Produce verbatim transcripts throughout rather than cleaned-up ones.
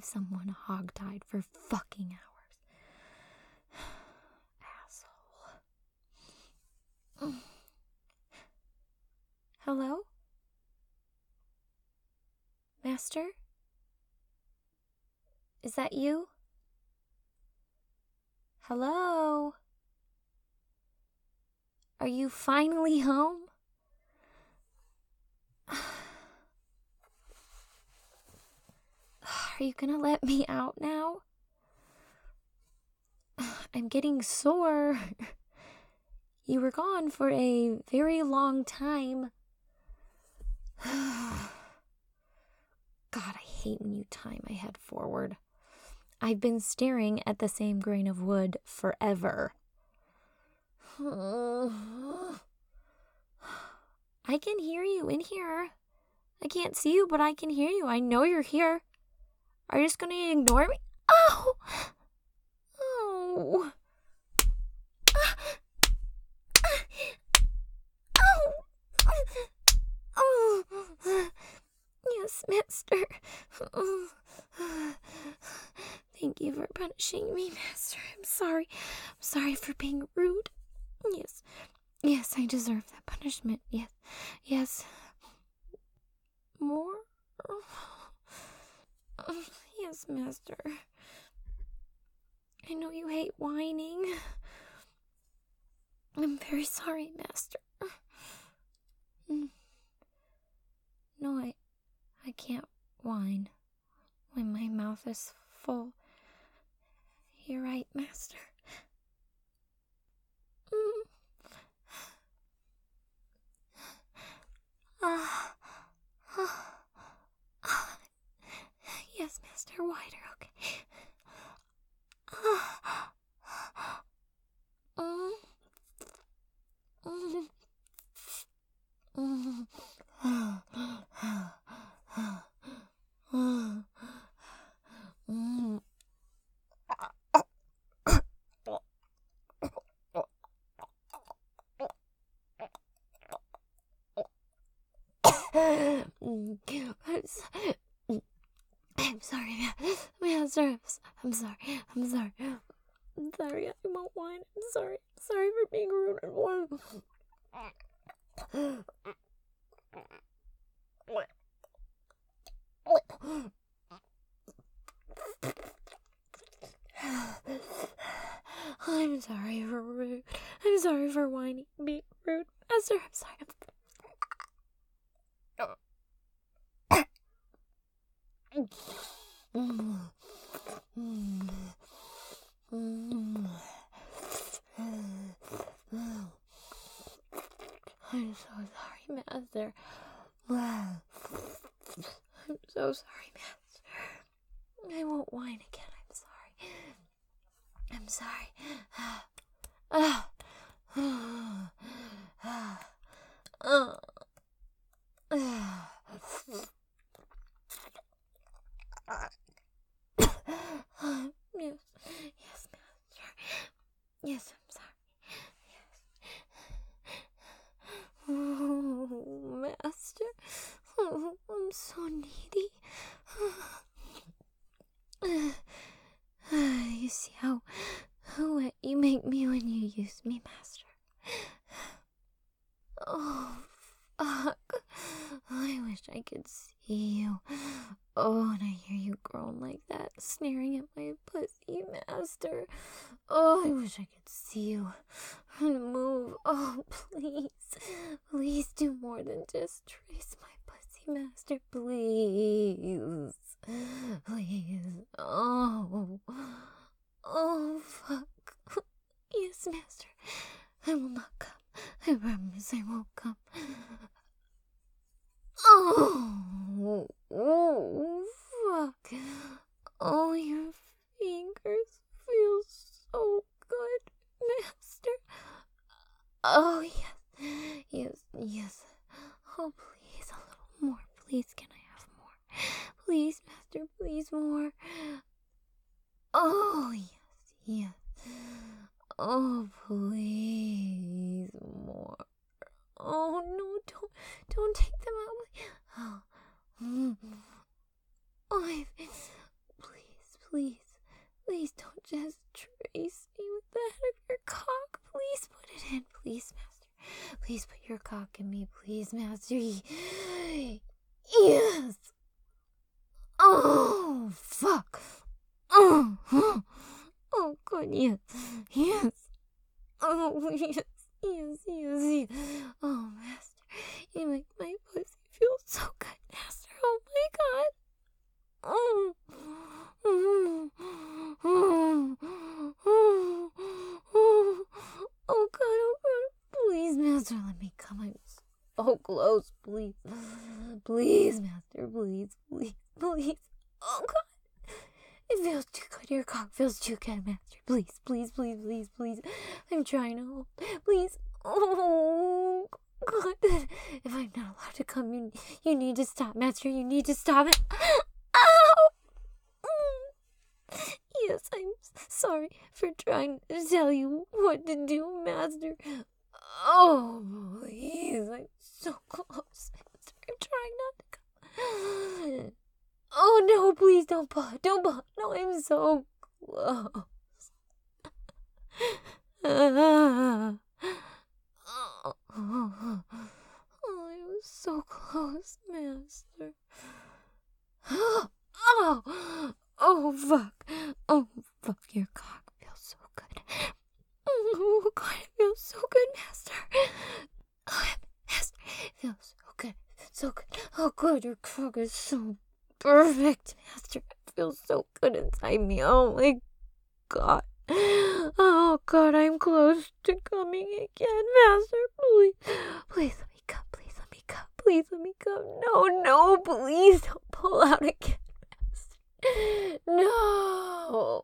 someone hogtied for fucking hours. Asshole. Hello? Master? Is that you? Hello? Are you finally home? Are you gonna let me out now? I'm getting sore. You were gone for a very long time. God, I hate when you tie my head forward. I've been staring at the same grain of wood forever. I can hear you in here. I can't see you, but I can hear you. I know you're here. Are you just gonna ignore me? Oh! Oh! Oh! Yes, Master. Thank you for punishing me, Master. I'm sorry. I'm sorry for being rude. Yes. Yes, I deserve that punishment. Yes. Yes. More? Yes, Master. I know you hate whining. I'm very sorry, Master. No, I, I can't whine when my mouth is full. You're right, Master. Mm. Uh, uh, uh, yes, Master, wider, okay. Uh, mm, mm, mm, mm. I'm, so, I'm sorry, Master. I'm sorry. I'm sorry. I'm sorry. I won't whine. I'm sorry. I'm sorry for being rude and warm. I'm sorry for rude. I'm sorry for whining, being rude. Master, I'm sorry. I'm so sorry, Master. I'm so sorry, Master. I won't whine again. I'm sorry. I'm sorry. Yes, yes, Master. Yes, I'm sorry. Yes. Oh, Master. Oh, I'm so needy. You see how, how wet you make me when you use me, Master. Oh, fuck. I wish I could see you. Oh, and I hear you groan like that, staring at my pussy, Master. Oh, I wish I could see you. And move. Oh, please. Please do more than just trace my pussy, Master. Please. Please. Oh. Oh, fuck. Yes, Master. I will not come. I promise I won't come. Oh, oh, fuck. Oh, your fingers feel so good, Master. Oh, yes, yes, yes. Oh, please, a little more. Please, can I have more? Please, Master, please, more. Oh, yes, yes. Oh, please, more. Oh, no, don't, don't take them out. Oh, mm. Oh, I, please, please, master. Please put your cock in me, please, master. Yes. Oh, fuck. Oh, oh, oh God, yes, yes. Oh, yes, yes, yes, yes. Oh, master, you make my pussy feel so good, master. Oh my God. Oh, oh, oh, oh, oh, oh God, oh God. Please, master, let me come. I'm so close, please. Please, master, please, please, please. Oh God. It feels too good. Your cock feels too good, master. Please, please, please, please, please. I'm trying to hold. Please. Oh, God. If I'm not allowed to come, you, you need to stop, master. You need to stop it. Ow! Yes, I'm sorry for trying to tell you what to do, master. Oh, please. I'm so close, master. I'm trying not to come. Oh no, please don't pull. Don't pull. No, I'm so close. oh, oh, oh, I was so close, master. Oh, oh, fuck. Oh, fuck, your cock feels so good. Oh, God, it feels so good, master. Oh, master, it feels so good. So good. Oh, God, your cock is so perfect, master. It feels so good inside me. Oh my God. Oh God, I'm close to coming again, master. Please, please let me come. Please let me come. Please let me come. No, no, please don't pull out again, master. No.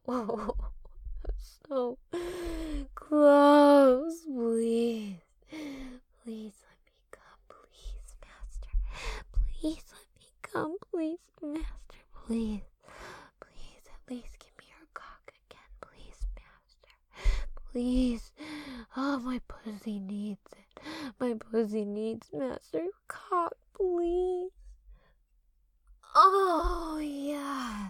So close, please. Please let me come, please, master. Please let me come, please, master. Please, please, at least give me your cock again, please, master. Please. Oh, my pussy needs it. My pussy needs master cock, please. Oh, yes.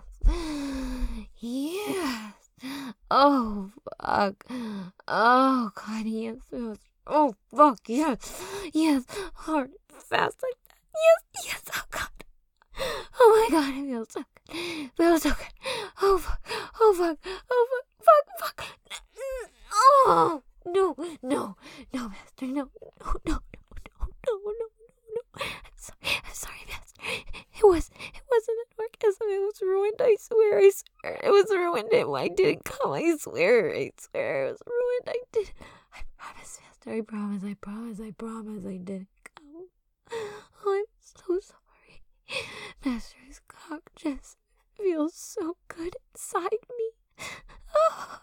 Yes. Oh, fuck. Oh, God, yes. Oh, fuck, yes. Yes. Hard, fast like that. Yes, yes. Oh, God. Oh, my God, it feels so good. It feels so good. Oh, fuck. Oh, fuck. Oh, fuck. Fuck, fuck. Oh, no, no. No, master, no. No, no, no, no, no, no, no. I'm sorry. I'm sorry, master. It was, it wasn't an orgasm. It was ruined. I swear. I swear. It was ruined. I didn't come. I swear. I swear. It was ruined. I did. I promise, master. I promise. I promise. I promise. I didn't come. Oh, I'm so sorry. Master's cock just feels so good inside me. Oh.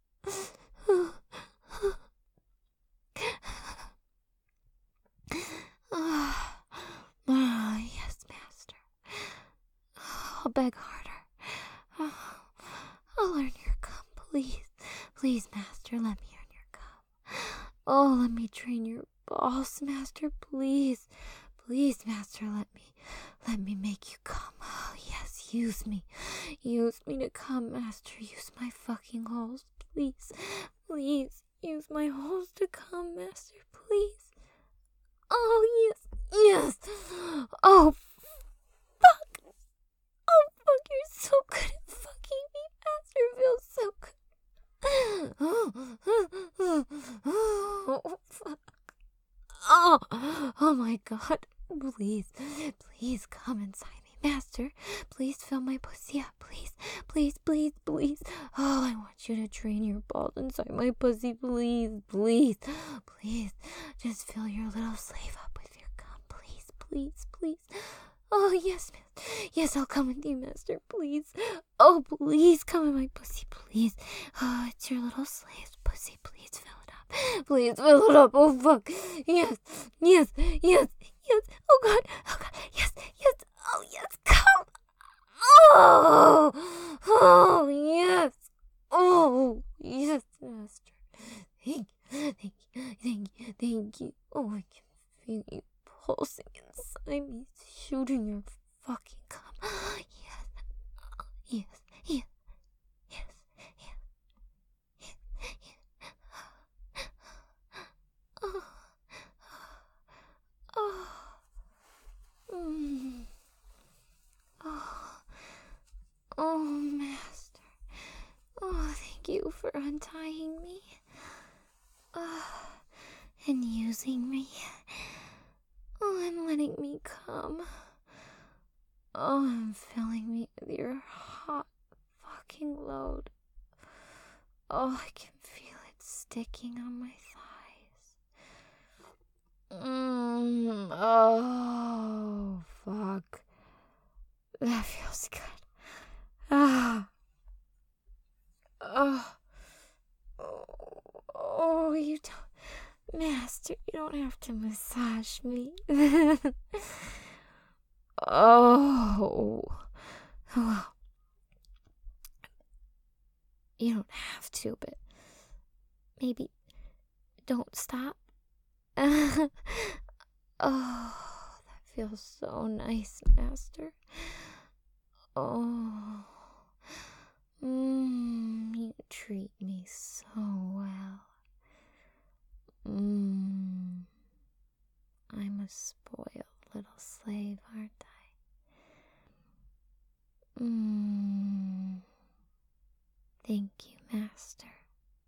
Ah, ah, yes, master. I'll beg harder. Oh, I'll earn your cum, please. Please, master, let me earn your cum. Oh, let me train your balls, master, please. Please, master, let me, let me make you come. Oh, yes, use me. Use me to come, master. Use my fucking holes, please. Please, use my holes to come, master, please. Oh, yes, yes. Oh, fuck. Oh, fuck, you're so good at fucking me, master. It feels so good. Oh, oh, fuck. Oh, oh my God. Please, please come inside me, master. Please fill my pussy up, please. Please, please, please. Oh, I want you to train your balls inside my pussy, please, please, please. Just fill your little slave up with your cum, please, please, please. Oh, yes, man. Yes, I'll come with you, master, please. Oh, please come in my pussy, please. Oh, it's your little slave's pussy, please fill it up. Please fill it up. Oh, fuck. Yes, yes, yes, yes. Oh, God, oh, God. Yes, yes. Oh, yes, come. Oh, oh, yes. Oh, yes, master. Thank you, thank you, thank you, thank you. Oh, I can feel you pulsing inside me, shooting your fucking cum. Yes, yes, yes, yes, yes, yes, yes. using me. Oh, and letting me come. Oh, and filling me with your hot fucking load. Oh, I can feel it sticking on my thighs. Mmm. Oh, fuck. That feels good. Ah. Oh. Oh, oh, you don't, Master, you don't have to massage me. Oh. Well, you don't have to, but maybe don't stop. Oh, that feels so nice, Master. Oh. Mmm, you treat me so well. Mmm. I'm a spoiled little slave, aren't I? Mmm.